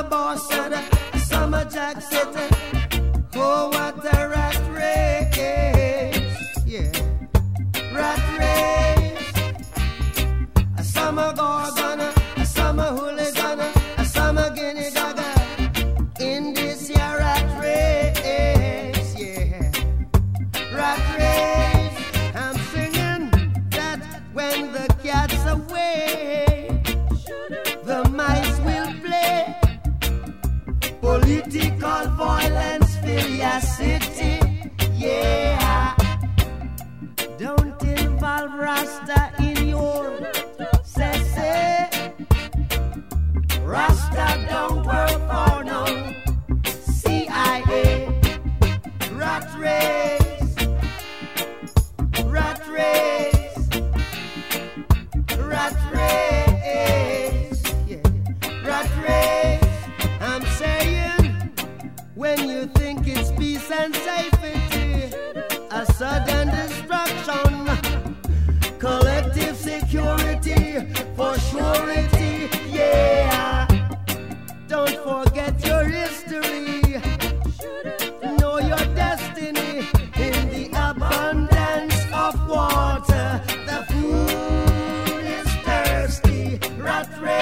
boss and a summer jack set. Oh, what a rat race. Yeah. Rat race. A summer gorgon, a summer hooligan, a summer guinea gaga. In this year rat race. Yeah. Rat race. I'm singing that when the cat's away, the mice will play. Political violence, city, yeah. Don't involve Rasta in your say. Rasta don't work for no CIA. Rat race, rat race, rat race, yeah. Rat race. I'm saying, when you think it's peace and safety, a sudden destruction, collective security for surety, yeah. Don't forget your history, know your destiny in the abundance of water. The food is thirsty, rat race.